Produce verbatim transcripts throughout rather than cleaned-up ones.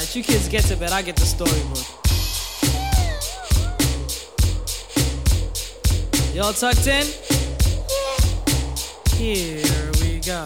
Alright, you kids get to bed, I get the storybook. Y'all tucked in? Here we go.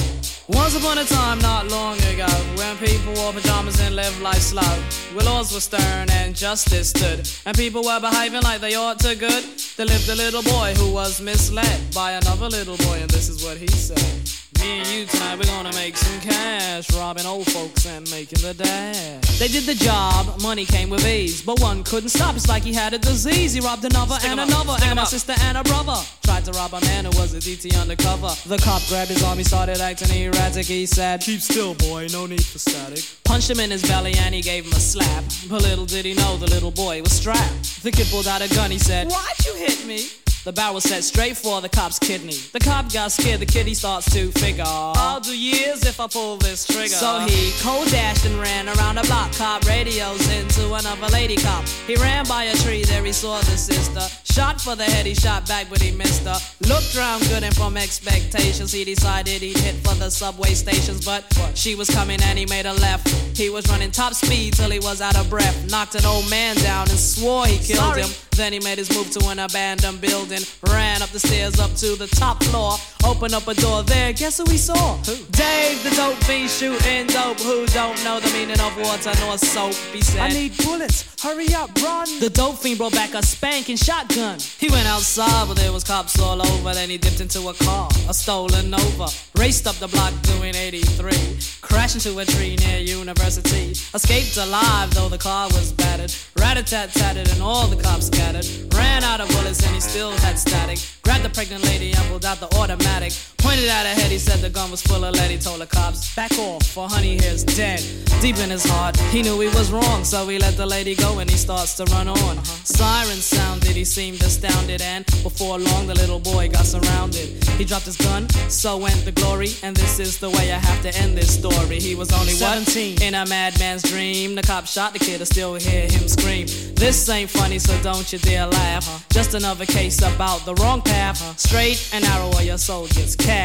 Once upon a time not long ago, when people wore pajamas and lived life slow, where laws were stern and justice stood, and people were behaving like they ought to good, there lived a little boy who was misled by another little boy, and this is what he said. Me and you tonight, we're gonna make some cash, robbing old folks and making the dash. They did the job, money came with ease, but one couldn't stop, it's like he had a disease. He robbed another Stick and another, and a sister and a brother. Tried to rob a man who was a D T undercover. The cop grabbed his arm, he started acting erratic. He said, keep still, boy, no need for static. Punched him in his belly and he gave him a slap. But little did he know the little boy was strapped. The kid pulled out a gun, he said, why'd you hit me? The barrel set straight for the cop's kidney. The cop got scared, the kid he starts to figure, I'll do years if I pull this trigger. So he cold dashed and ran around the block. Cop radios into another lady cop. He ran by a tree, there he saw the sister. Shot for the head, he shot back but he missed her. Looked round good and from expectations he decided he'd hit for the subway stations. But she was coming and he made a left. He was running top speed till he was out of breath. Knocked an old man down and swore he killed Sorry. him. Then he made his move to an abandoned building. Ran up the stairs up to the top floor. Opened up a door there, guess who he saw? Who? Dave the dope fiend shooting dope. Who don't know the meaning of water nor soap? He said, I need bullets, hurry up, run. The dope fiend brought back a spanking shotgun. He went outside but there was cops all over. Then he dipped into a car, a stolen Nova. Raced up the block doing eighty-three. Crashed into a tree near University. Escaped alive though the car was battered. Rat-a-tat-tatted and all the cops scattered. Ran out of bullets and he still had static. Grabbed the pregnant lady and pulled out the automatic. Pointed at her head, he said the gun was full of lead. He told the cops, back off, for honey here's dead. Deep in his heart, he knew he was wrong. So he let the lady go and he starts to run on. uh-huh. Sirens sounded, he seemed astounded. And before long the little boy got surrounded. He dropped his gun, so went the glory. And this is the way I have to end this story. He was only seventeen, what? In a madman's dream. The cop shot the kid, I still hear him scream. This ain't funny, so don't you dare laugh. uh-huh. Just another case about the wrong path. uh-huh. Straight and narrow or your soul gets cast.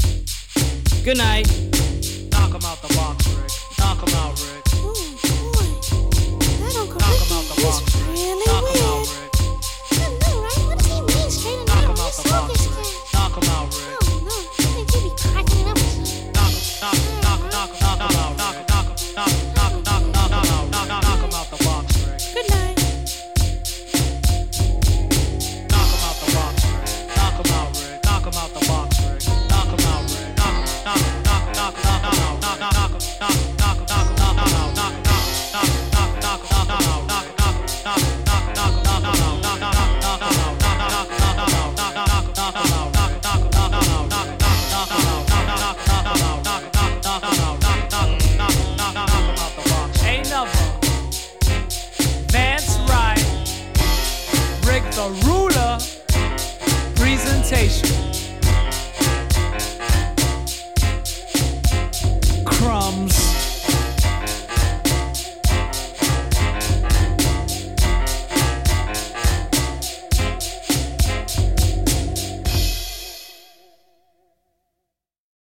Good night. Knock him out the box, Rick. Knock him out, Rick. Oh boy, that Uncle Knock Ricky him out the box. is really